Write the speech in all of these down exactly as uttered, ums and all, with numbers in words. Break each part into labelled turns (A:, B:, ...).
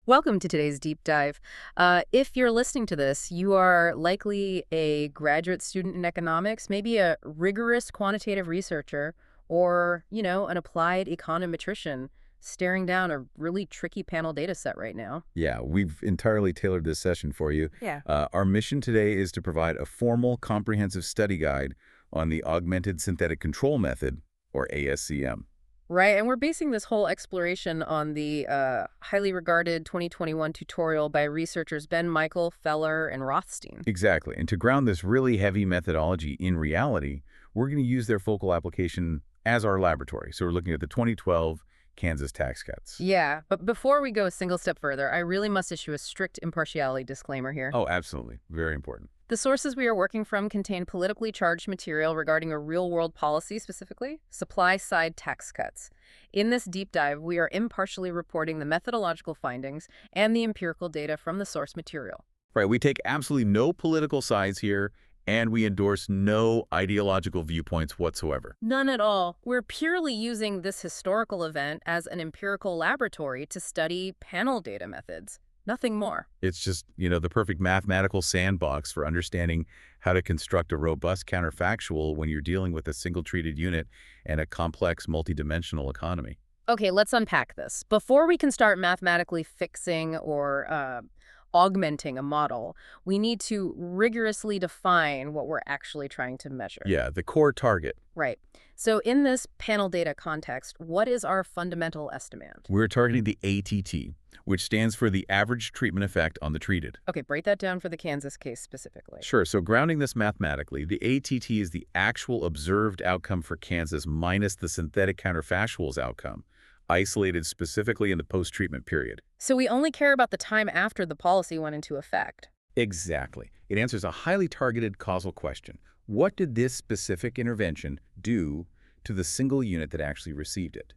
A: Welcome to today's deep dive. Uh, if you're listening to this, you are likely a graduate student in economics, maybe a rigorous quantitative researcher, or, you know, an applied econometrician staring down a really tricky panel data set right now.
B: Yeah, we've entirely tailored this session for you.
A: Yeah.
B: Uh, our mission today is to provide a formal, comprehensive study guide on the Augmented Synthetic Control Method, or A S C M.
A: Right, and we're basing this whole exploration on the uh, highly regarded twenty twenty-one tutorial by researchers Ben Michael, Feller, and Rothstein.
B: Exactly. And to ground this really heavy methodology in reality, we're going to use their focal application as our laboratory. So we're looking at the twenty twelve Kansas tax cuts.
A: Yeah, but before we go a single step further, I really must issue a strict impartiality disclaimer here.
B: Oh, absolutely. Very important.
A: The sources we are working from contain politically charged material regarding a real-world policy, specifically supply-side tax cuts. In this deep dive, we are impartially reporting the methodological findings and the empirical data from the source material.
B: Right. We take absolutely no political sides here, and we endorse no ideological viewpoints whatsoever.
A: None at all. We're purely using this historical event as an empirical laboratory to study panel data methods. Nothing more.
B: It's just, you know, the perfect mathematical sandbox for understanding how to construct a robust counterfactual when you're dealing with a single treated unit and a complex multidimensional economy.
A: Okay, let's unpack this. Before we can start mathematically fixing or uh, augmenting a model, we need to rigorously define what we're actually trying to measure.
B: Yeah, the core target.
A: Right. So in this panel data context, what is our fundamental estimate?
B: We're targeting the A T T, which stands for the average treatment effect on the treated.
A: Okay, break that down for the Kansas case specifically.
B: Sure, so grounding this mathematically, the A T T is the actual observed outcome for Kansas minus the synthetic counterfactual's outcome, isolated specifically in the post-treatment period.
A: So we only care about the time after the policy went into effect.
B: Exactly. It answers a highly targeted causal question. What did this specific intervention do to the single unit that actually received it?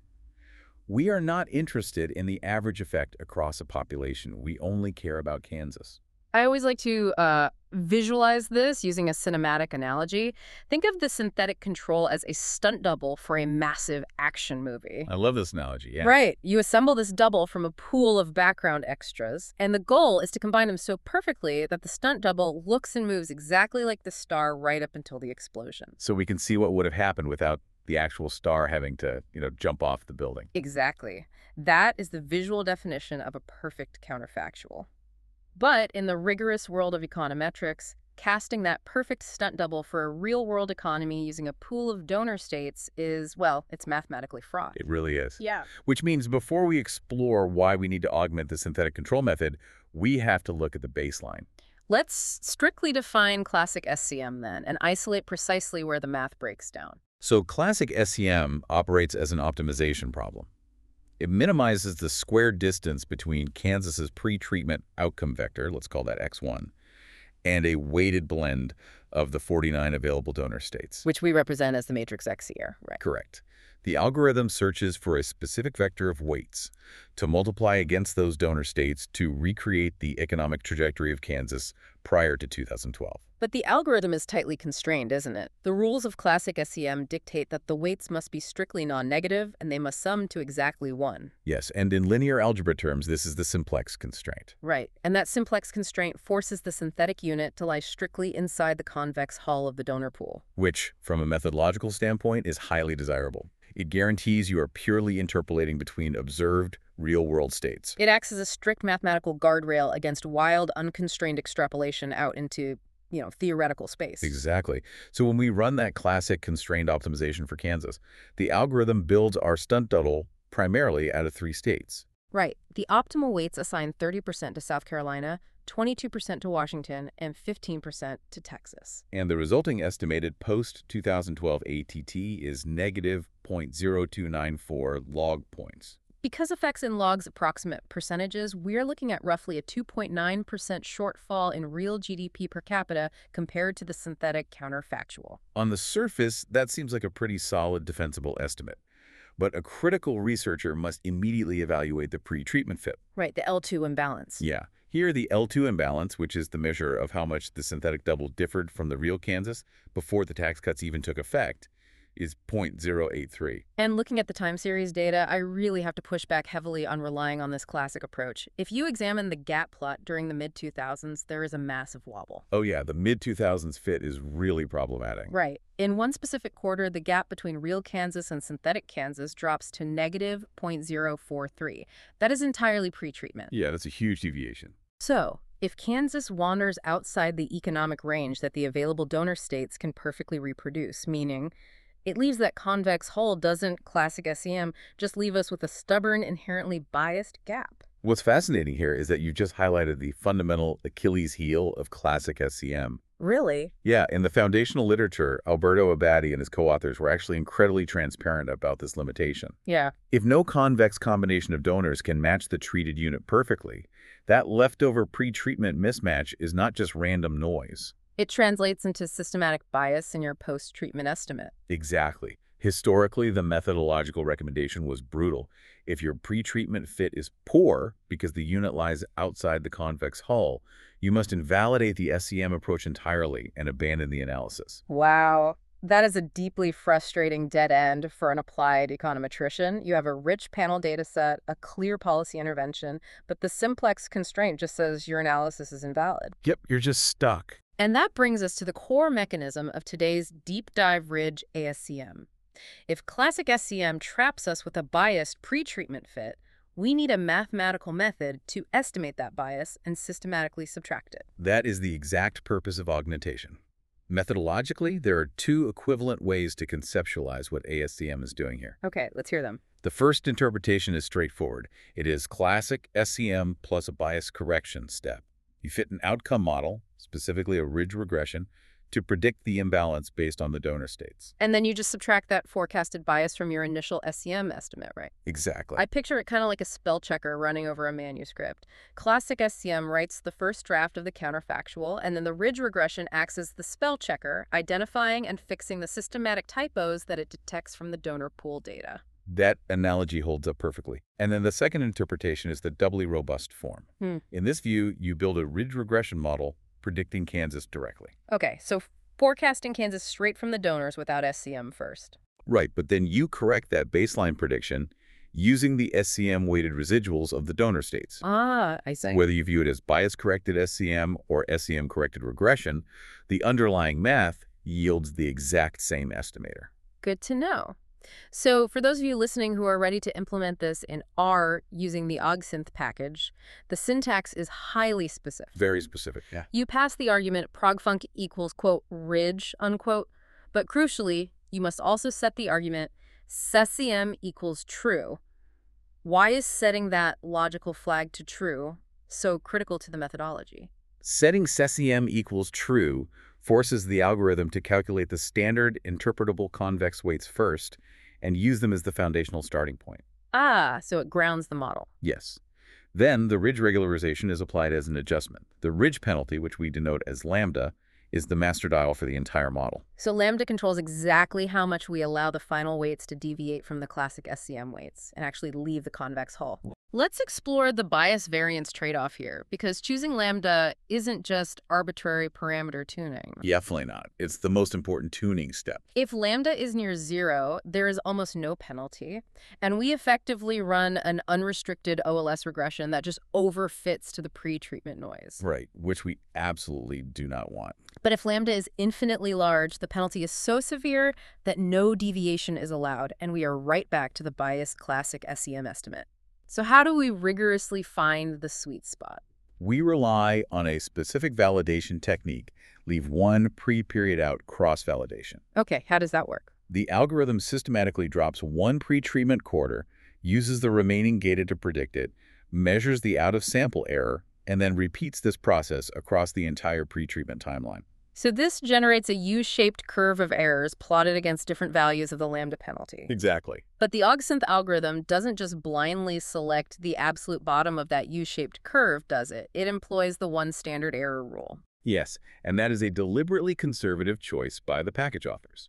B: We are not interested in the average effect across a population. We only care about Kansas.
A: I always like to uh, visualize this using a cinematic analogy. Think of the synthetic control as a stunt double for a massive action movie.
B: I love this analogy, yeah.
A: Right. You assemble this double from a pool of background extras, and the goal is to combine them so perfectly that the stunt double looks and moves exactly like the star right up until the explosion.
B: So we can see what would have happened without the actual star having to, you know, jump off the building.
A: Exactly. That is the visual definition of a perfect counterfactual. But in the rigorous world of econometrics, casting that perfect stunt double for a real-world economy using a pool of donor states is, well, it's mathematically fraught.
B: It really is.
A: Yeah.
B: Which means before we explore why we need to augment the synthetic control method, we have to look at the baseline.
A: Let's strictly define classic S C M then, and isolate precisely where the math breaks down.
B: So classic S C M operates as an optimization problem. It minimizes the square distance between Kansas's pre-treatment outcome vector, let's call that X one, and a weighted blend of the forty-nine available donor states.
A: Which we represent as the matrix X here, right?
B: Correct. The algorithm searches for a specific vector of weights to multiply against those donor states to recreate the economic trajectory of Kansas prior to two thousand twelve.
A: But the algorithm is tightly constrained, isn't it? The rules of classic S C M dictate that the weights must be strictly non-negative, and they must sum to exactly one.
B: Yes, and in linear algebra terms, this is the simplex constraint.
A: Right, and that simplex constraint forces the synthetic unit to lie strictly inside the convex hull of the donor pool.
B: Which, from a methodological standpoint, is highly desirable. It guarantees you are purely interpolating between observed, real-world states.
A: It acts as a strict mathematical guardrail against wild, unconstrained extrapolation out into, you know, theoretical space.
B: Exactly. So when we run that classic constrained optimization for Kansas, the algorithm builds our stunt double primarily out of three states.
A: Right. The optimal weights assign thirty percent to South Carolina, twenty-two percent to Washington, and fifteen percent to Texas.
B: And the resulting estimated post two thousand twelve A T T is negative zero point zero two nine four log points.
A: Because effects in logs approximate percentages, we're looking at roughly a two point nine percent shortfall in real G D P per capita compared to the synthetic counterfactual.
B: On the surface, that seems like a pretty solid defensible estimate. But a critical researcher must immediately evaluate the pre-treatment F I P.
A: Right, the L two imbalance.
B: Yeah. Here, the L two imbalance, which is the measure of how much the synthetic double differed from the real Kansas before the tax cuts even took effect, is zero point zero eight three.
A: And looking at the time series data, I really have to push back heavily on relying on this classic approach. If you examine the gap plot during the mid two thousands, there is a massive wobble.
B: Oh yeah, the mid two thousands fit is really problematic.
A: Right. In one specific quarter, the gap between real Kansas and synthetic Kansas drops to negative zero point zero four three. That is entirely pretreatment.
B: Yeah, that's a huge deviation.
A: So, if Kansas wanders outside the economic range that the available donor states can perfectly reproduce, meaning it leaves that convex hull, doesn't classic S E M just leave us with a stubborn, inherently biased gap?
B: What's fascinating here is that you just highlighted the fundamental Achilles heel of classic S C M.
A: Really?
B: Yeah, in the foundational literature, Alberto Abadie and his co-authors were actually incredibly transparent about this limitation.
A: Yeah.
B: If no convex combination of donors can match the treated unit perfectly, that leftover pre-treatment mismatch is not just random noise.
A: It translates into systematic bias in your post-treatment estimate.
B: Exactly. Historically, the methodological recommendation was brutal. If your pre-treatment fit is poor because the unit lies outside the convex hull, you must invalidate the S C M approach entirely and abandon the analysis.
A: Wow. That is a deeply frustrating dead end for an applied econometrician. You have a rich panel data set, a clear policy intervention, but the simplex constraint just says your analysis is invalid.
B: Yep, you're just stuck.
A: And that brings us to the core mechanism of today's deep dive ridge A S C M. If classic S C M traps us with a biased pre-treatment fit, we need a mathematical method to estimate that bias and systematically subtract it.
B: That is the exact purpose of augmentation. Methodologically, there are two equivalent ways to conceptualize what A S C M is doing here.
A: Okay, let's hear them.
B: The first interpretation is straightforward. It is classic S C M plus a bias correction step. You fit an outcome model, specifically a ridge regression, to predict the imbalance based on the donor states.
A: And then you just subtract that forecasted bias from your initial S C M estimate, right?
B: Exactly.
A: I picture it kind of like a spell checker running over a manuscript. Classic S C M writes the first draft of the counterfactual, and then the ridge regression acts as the spell checker, identifying and fixing the systematic typos that it detects from the donor pool data.
B: That analogy holds up perfectly. And then the second interpretation is the doubly robust form.
A: Hmm.
B: In this view, you build a ridge regression model predicting Kansas directly.
A: Okay, so forecasting Kansas straight from the donors without S C M first.
B: Right, but then you correct that baseline prediction using the S C M-weighted residuals of the donor states.
A: Ah, I see.
B: Whether you view it as bias-corrected S C M or S C M-corrected regression, the underlying math yields the exact same estimator.
A: Good to know. So for those of you listening who are ready to implement this in R using the AugSynth package, the syntax is highly specific.
B: Very specific, yeah.
A: You pass the argument progfunc equals, quote, ridge, unquote, but crucially, you must also set the argument sescm equals true. Why is setting that logical flag to true so critical to the methodology?
B: Setting sescm equals true forces the algorithm to calculate the standard interpretable convex weights first and use them as the foundational starting point.
A: Ah, so it grounds the model.
B: Yes. Then the ridge regularization is applied as an adjustment. The ridge penalty, which we denote as lambda, is the master dial for the entire model.
A: So lambda controls exactly how much we allow the final weights to deviate from the classic S C M weights and actually leave the convex hull. Let's explore the bias variance trade-off here, because choosing lambda isn't just arbitrary parameter tuning.
B: Definitely not. It's the most important tuning step.
A: If lambda is near zero, there is almost no penalty, and we effectively run an unrestricted O L S regression that just overfits to the pre-treatment noise.
B: Right, which we absolutely do not want.
A: But if lambda is infinitely large, the penalty is so severe that no deviation is allowed, and we are right back to the biased classic S C M estimate. So how do we rigorously find the sweet spot?
B: We rely on a specific validation technique, leave one pre-period out cross-validation.
A: Okay, how does that work?
B: The algorithm systematically drops one pre-treatment quarter, uses the remaining data to predict it, measures the out-of-sample error, and then repeats this process across the entire pre-treatment timeline.
A: So this generates a U-shaped curve of errors plotted against different values of the lambda penalty.
B: Exactly.
A: But the AugSynth algorithm doesn't just blindly select the absolute bottom of that U-shaped curve, does it? It employs the one standard error rule.
B: Yes, and that is a deliberately conservative choice by the package authors.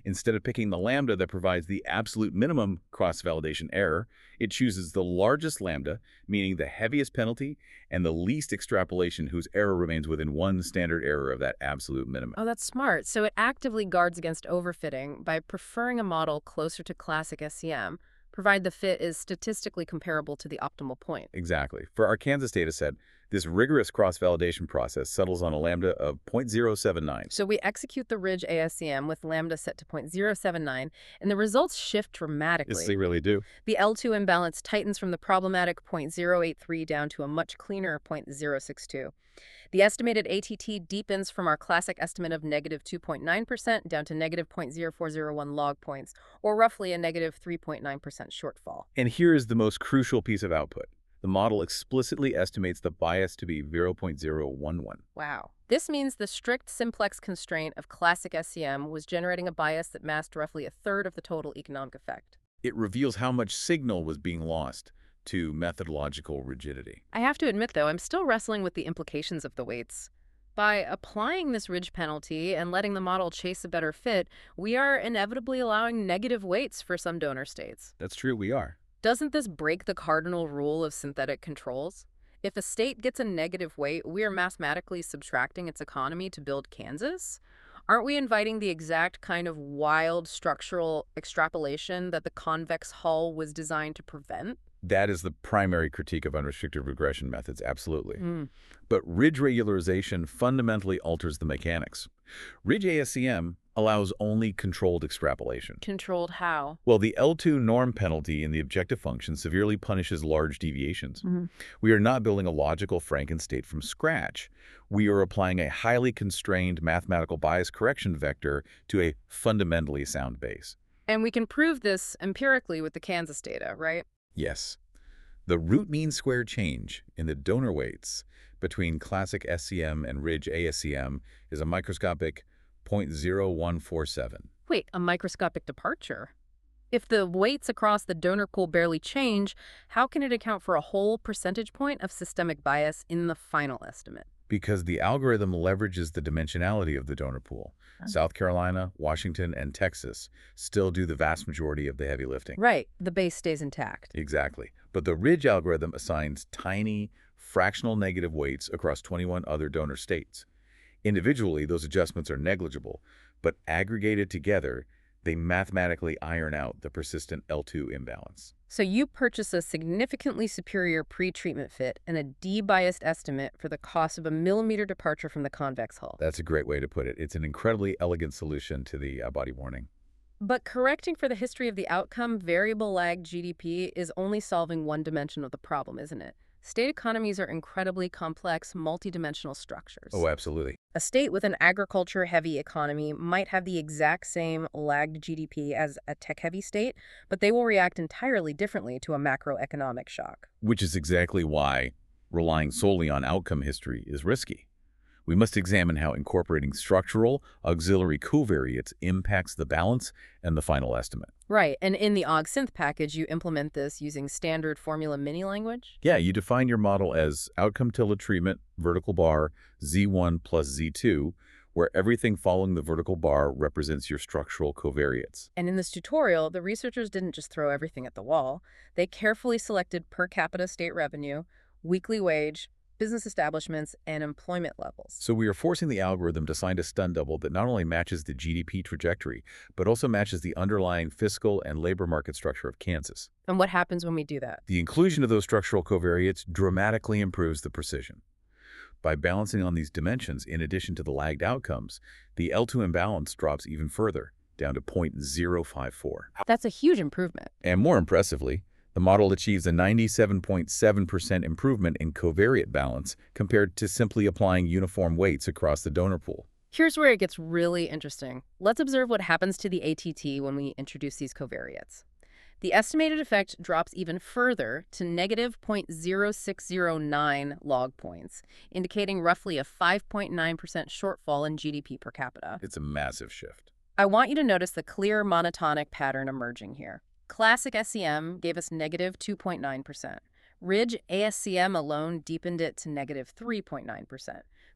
B: Instead of picking the lambda that provides the absolute minimum cross-validation error, it chooses the largest lambda, meaning the heaviest penalty, and the least extrapolation whose error remains within one standard error of that absolute minimum.
A: Oh, that's smart. So it actively guards against overfitting by preferring a model closer to classic S E M, provide the fit is statistically comparable to the optimal point.
B: Exactly. For our Kansas dataset, this rigorous cross-validation process settles on a lambda of zero point zero seven nine.
A: So we execute the Ridge A S E M with lambda set to zero point zero seven nine, and the results shift dramatically.
B: Yes, they really do.
A: The L two imbalance tightens from the problematic zero point zero eight three down to a much cleaner zero point zero six two. The estimated A T T deepens from our classic estimate of negative two point nine percent down to negative zero point zero four zero one log points, or roughly a negative three point nine percent shortfall.
B: And here is the most crucial piece of output. The model explicitly estimates the bias to be zero point zero one one.
A: Wow. This means the strict simplex constraint of classic S E M was generating a bias that masked roughly a third of the total economic effect.
B: It reveals how much signal was being lost to methodological rigidity.
A: I have to admit, though, I'm still wrestling with the implications of the weights. By applying this ridge penalty and letting the model chase a better fit, we are inevitably allowing negative weights for some donor states.
B: That's true, we are.
A: Doesn't this break the cardinal rule of synthetic controls? If a state gets a negative weight, we are mathematically subtracting its economy to build Kansas? Aren't we inviting the exact kind of wild structural extrapolation that the convex hull was designed to prevent?
B: That is the primary critique of unrestricted regression methods, absolutely.
A: Mm.
B: But ridge regularization fundamentally alters the mechanics. Ridge A S E M allows only controlled extrapolation.
A: Controlled how?
B: Well, the L two norm penalty in the objective function severely punishes large deviations.
A: Mm-hmm.
B: We are not building a logical Frankenstate from scratch. We are applying a highly constrained mathematical bias correction vector to a fundamentally sound base.
A: And we can prove this empirically with the Kansas data, right?
B: Yes. The root mean square change in the donor weights between classic S E M and Ridge A S E M is a microscopic zero point zero one four seven.
A: Wait, a microscopic departure? If the weights across the donor pool barely change, how can it account for a whole percentage point of systemic bias in the final estimate?
B: Because the algorithm leverages the dimensionality of the donor pool.
A: Huh?
B: South Carolina, Washington, and Texas still do the vast majority of the heavy lifting.
A: Right, the base stays intact.
B: Exactly. But the Ridge algorithm assigns tiny, fractional negative weights across twenty-one other donor states. Individually, those adjustments are negligible, but aggregated together, they mathematically iron out the persistent L two imbalance.
A: So you purchase a significantly superior pre-treatment fit and a de-biased estimate for the cost of a millimeter departure from the convex hull.
B: That's a great way to put it. It's an incredibly elegant solution to the uh, body warning.
A: But correcting for the history of the outcome, variable lag G D P is only solving one dimension of the problem, isn't it? State economies are incredibly complex, multidimensional structures.
B: Oh, absolutely.
A: A state with an agriculture-heavy economy might have the exact same lagged G D P as a tech-heavy state, but they will react entirely differently to a macroeconomic shock.
B: Which is exactly why relying solely on outcome history is risky. We must examine how incorporating structural auxiliary covariates impacts the balance and the final estimate.
A: Right, and in the AugSynth package, you implement this using standard formula mini language?
B: Yeah, you define your model as outcome tilde treatment, vertical bar, Z one plus Z two, where everything following the vertical bar represents your structural covariates.
A: And in this tutorial, the researchers didn't just throw everything at the wall. They carefully selected per capita state revenue, weekly wage, business establishments, and employment levels.
B: So we are forcing the algorithm to find a stun double that not only matches the G D P trajectory, but also matches the underlying fiscal and labor market structure of Kansas.
A: And what happens when we do that?
B: The inclusion of those structural covariates dramatically improves the precision. By balancing on these dimensions, in addition to the lagged outcomes, the L two imbalance drops even further, down to zero point zero five four.
A: That's a huge improvement.
B: And more impressively, the model achieves a ninety-seven point seven percent improvement in covariate balance compared to simply applying uniform weights across the donor pool.
A: Here's where it gets really interesting. Let's observe what happens to the A T T when we introduce these covariates. The estimated effect drops even further to negative zero point zero six zero nine log points, indicating roughly a five point nine percent shortfall in G D P per capita.
B: It's a massive shift.
A: I want you to notice the clear monotonic pattern emerging here. Classic S E M gave us negative two point nine percent. Ridge A S E M alone deepened it to negative three point nine percent.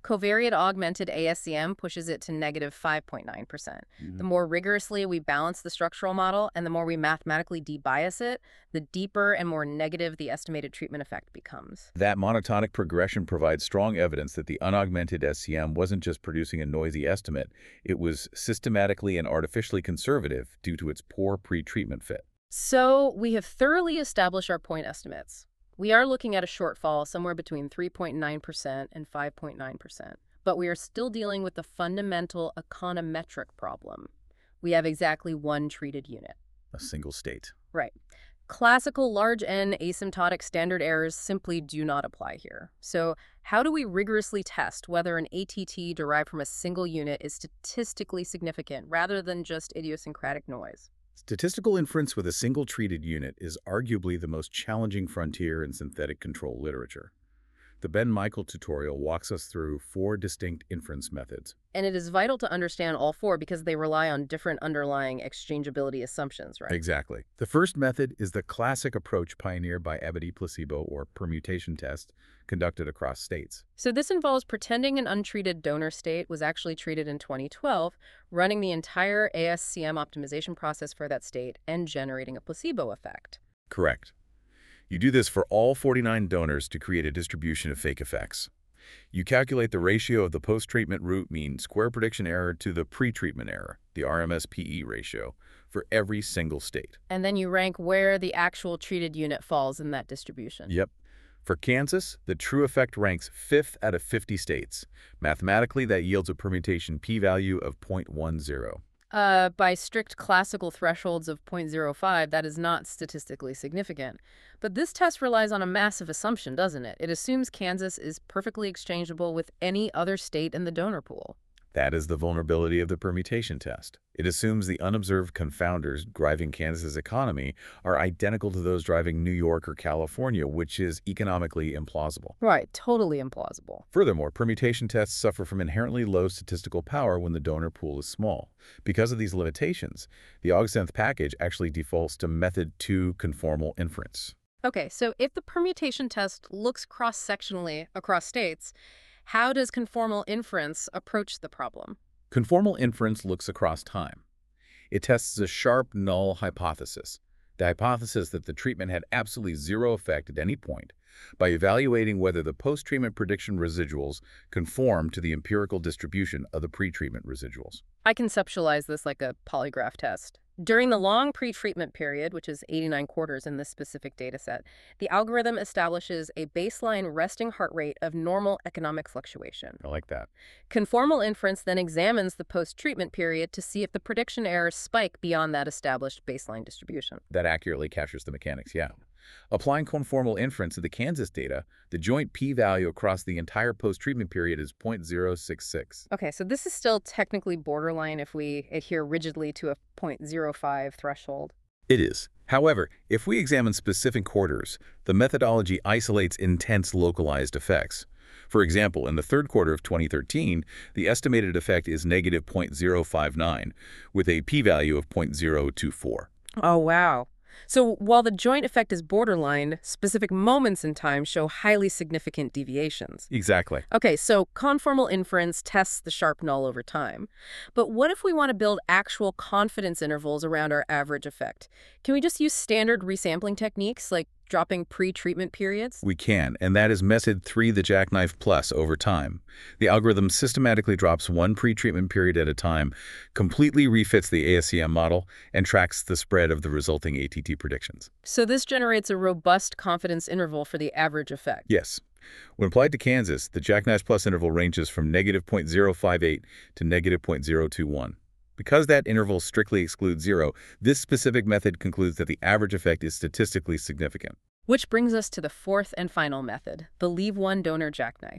A: Covariate augmented A S C M pushes it to negative five point nine percent.
B: Mhm.
A: The more rigorously we balance the structural model and the more we mathematically debias it, the deeper and more negative the estimated treatment effect becomes.
B: That monotonic progression provides strong evidence that the unaugmented S C M wasn't just producing a noisy estimate, it was systematically and artificially conservative due to its poor pre-treatment fit.
A: So we have thoroughly established our point estimates. We are looking at a shortfall somewhere between three point nine percent and five point nine percent, but we are still dealing with the fundamental econometric problem. We have exactly one treated unit.
B: A single state.
A: Right. Classical large N asymptotic standard errors simply do not apply here. So how do we rigorously test whether an A T T derived from a single unit is statistically significant rather than just idiosyncratic noise?
B: Statistical inference with a single treated unit is arguably the most challenging frontier in synthetic control literature. The Ben Michael tutorial walks us through four distinct inference methods.
A: And it is vital to understand all four because they rely on different underlying exchangeability assumptions, right?
B: Exactly. The first method is the classic approach pioneered by Ebady placebo or permutation test conducted across states.
A: So this involves pretending an untreated donor state was actually treated in twenty twelve, running the entire A S C M optimization process for that state, and generating a placebo effect.
B: Correct. You do this for all forty-nine donors to create a distribution of fake effects. You calculate the ratio of the post-treatment root mean square prediction error to the pre-treatment error, the R M S P E ratio, for every single state.
A: And then you rank where the actual treated unit falls in that distribution.
B: Yep. For Kansas, the true effect ranks fifth out of fifty states. Mathematically, that yields a permutation p-value of zero point one zero.
A: Uh, by strict classical thresholds of zero point zero five, that is not statistically significant. But this test relies on a massive assumption, doesn't it? It assumes Kansas is perfectly exchangeable with any other state in the donor pool.
B: That is the vulnerability of the permutation test. It assumes the unobserved confounders driving Kansas's economy are identical to those driving New York or California, which is economically implausible.
A: Right, totally implausible.
B: Furthermore, permutation tests suffer from inherently low statistical power when the donor pool is small. Because of these limitations, the AugSenth package actually defaults to method two conformal inference.
A: Okay, so if the permutation test looks cross-sectionally across states, how does conformal inference approach the problem?
B: Conformal inference looks across time. It tests a sharp null hypothesis, the hypothesis that the treatment had absolutely zero effect at any point, by evaluating whether the post-treatment prediction residuals conform to the empirical distribution of the pre-treatment residuals.
A: I conceptualize this like a polygraph test. During the long pre-treatment period, which is eighty-nine quarters in this specific data set, the algorithm establishes a baseline resting heart rate of normal economic fluctuation.
B: I like that.
A: Conformal inference then examines the post-treatment period to see if the prediction errors spike beyond that established baseline distribution.
B: That accurately captures the mechanics, yeah. Applying conformal inference to the Kansas data, the joint p-value across the entire post-treatment period is zero point zero six six.
A: Okay, so this is still technically borderline if we adhere rigidly to a zero point zero five threshold.
B: It is. However, if we examine specific quarters, the methodology isolates intense localized effects. For example, in the third quarter of twenty thirteen, the estimated effect is negative zero point zero five nine, with a p-value of zero point zero two four.
A: Oh, wow. So while the joint effect is borderline, specific moments in time show highly significant deviations.
B: Exactly.
A: Okay, so conformal inference tests the sharp null over time. But what if we want to build actual confidence intervals around our average effect? Can we just use standard resampling techniques like dropping pre-treatment periods?
B: We can, and that is method three, the Jackknife Plus, over time. The algorithm systematically drops one pre-treatment period at a time, completely refits the A S C M model, and tracks the spread of the resulting A T T predictions.
A: So this generates a robust confidence interval for the average effect.
B: Yes. When applied to Kansas, the Jackknife Plus interval ranges from negative zero point zero five eight to negative zero point zero two one. Because that interval strictly excludes zero, this specific method concludes that the average effect is statistically significant.
A: Which brings us to the fourth and final method, the leave one donor jackknife.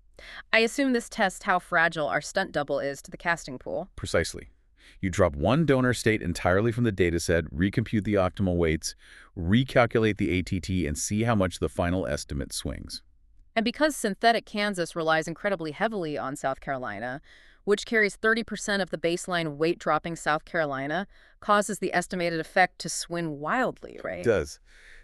A: I assume this tests how fragile our stunt double is to the casting pool.
B: Precisely. You drop one donor state entirely from the dataset, recompute the optimal weights, recalculate the A T T, and see how much the final estimate swings.
A: And because synthetic Kansas relies incredibly heavily on South Carolina, which carries thirty percent of the baseline weight-dropping South Carolina, causes the estimated effect to swing wildly, right?
B: It does.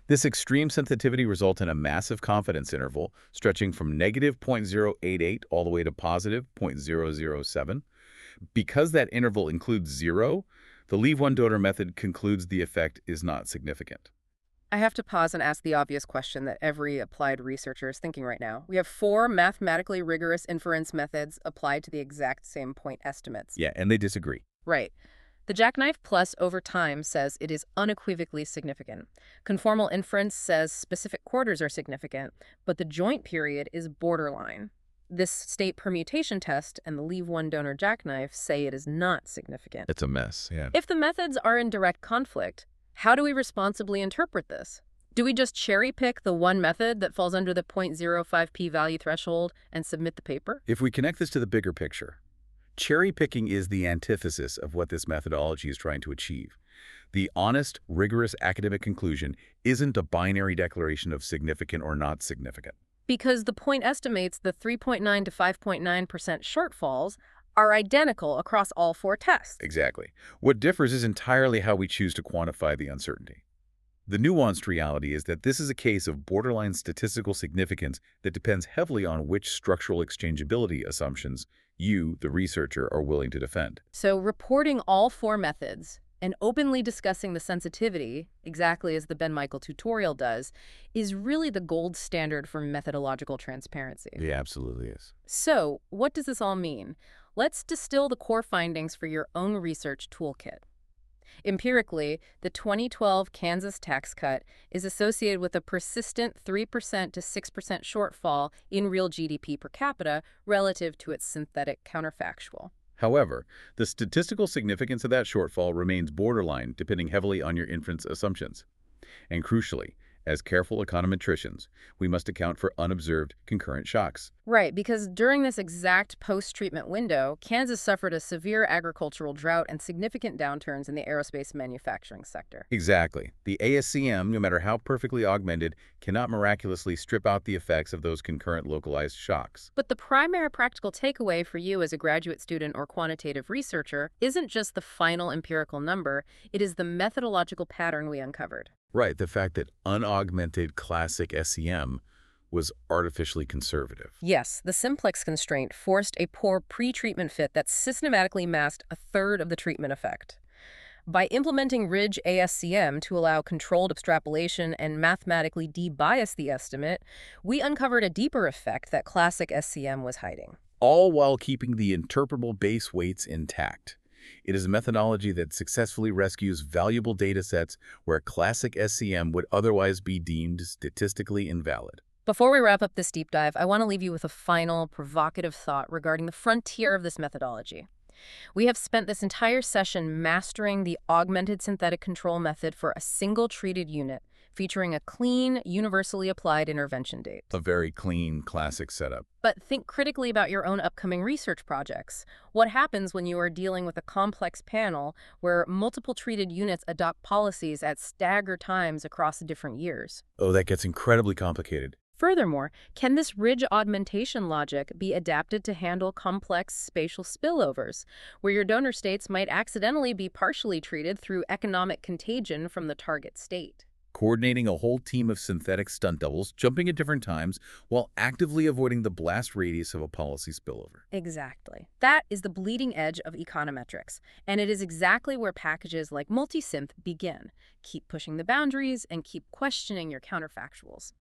B: This extreme sensitivity results in a massive confidence interval stretching from negative zero point zero eight eight all the way to positive zero point zero zero seven. Because that interval includes zero, the leave one donor method concludes the effect is not significant.
A: I have to pause and ask the obvious question that every applied researcher is thinking right now. We have four mathematically rigorous inference methods applied to the exact same point estimates.
B: Yeah, and they disagree.
A: Right. The Jackknife Plus over time says it is unequivocally significant. Conformal inference says specific quarters are significant, but the joint period is borderline. This state permutation test and the leave one donor jackknife say it is not significant.
B: It's a mess, yeah.
A: If the methods are in direct conflict, how do we responsibly interpret this? Do we just cherry pick the one method that falls under the zero point zero five p-value threshold and submit the paper?
B: If we connect this to the bigger picture, cherry picking is the antithesis of what this methodology is trying to achieve. The honest, rigorous academic conclusion isn't a binary declaration of significant or not significant.
A: Because the point estimates the three point nine to five point nine percent shortfalls are identical across all four tests.
B: Exactly. What differs is entirely how we choose to quantify the uncertainty. The nuanced reality is that this is a case of borderline statistical significance that depends heavily on which structural exchangeability assumptions you, the researcher, are willing to defend.
A: So reporting all four methods and openly discussing the sensitivity, exactly as the Ben Michael tutorial does, is really the gold standard for methodological transparency.
B: It absolutely is.
A: So what does this all mean? Let's distill the core findings for your own research toolkit. Empirically, the twenty twelve Kansas tax cut is associated with a persistent three percent to six percent shortfall in real G D P per capita relative to its synthetic counterfactual.
B: However, the statistical significance of that shortfall remains borderline, depending heavily on your inference assumptions. And crucially, as careful econometricians, we must account for unobserved concurrent shocks.
A: Right, because during this exact post-treatment window, Kansas suffered a severe agricultural drought and significant downturns in the aerospace manufacturing sector.
B: Exactly. The A S C M, no matter how perfectly augmented, cannot miraculously strip out the effects of those concurrent localized shocks.
A: But the primary practical takeaway for you as a graduate student or quantitative researcher isn't just the final empirical number, it is the methodological pattern we uncovered.
B: Right, the fact that unaugmented classic S C M was artificially conservative.
A: Yes, the simplex constraint forced a poor pre-treatment fit that systematically masked a third of the treatment effect. By implementing Ridge A S C M to allow controlled extrapolation and mathematically de-bias the estimate, we uncovered a deeper effect that classic S C M was hiding.
B: All while keeping the interpretable base weights intact. It is a methodology that successfully rescues valuable data sets where classic S C M would otherwise be deemed statistically invalid.
A: Before we wrap up this deep dive, I want to leave you with a final, provocative thought regarding the frontier of this methodology. We have spent this entire session mastering the augmented synthetic control method for a single treated unit, featuring a clean, universally applied intervention date.
B: A very clean, classic setup.
A: But think critically about your own upcoming research projects. What happens when you are dealing with a complex panel where multiple treated units adopt policies at staggered times across different years?
B: Oh, that gets incredibly complicated.
A: Furthermore, can this ridge augmentation logic be adapted to handle complex spatial spillovers, where your donor states might accidentally be partially treated through economic contagion from the target state?
B: Coordinating a whole team of synthetic stunt doubles jumping at different times while actively avoiding the blast radius of a policy spillover.
A: Exactly. That is the bleeding edge of econometrics, and it is exactly where packages like Multisynth begin. Keep pushing the boundaries and keep questioning your counterfactuals.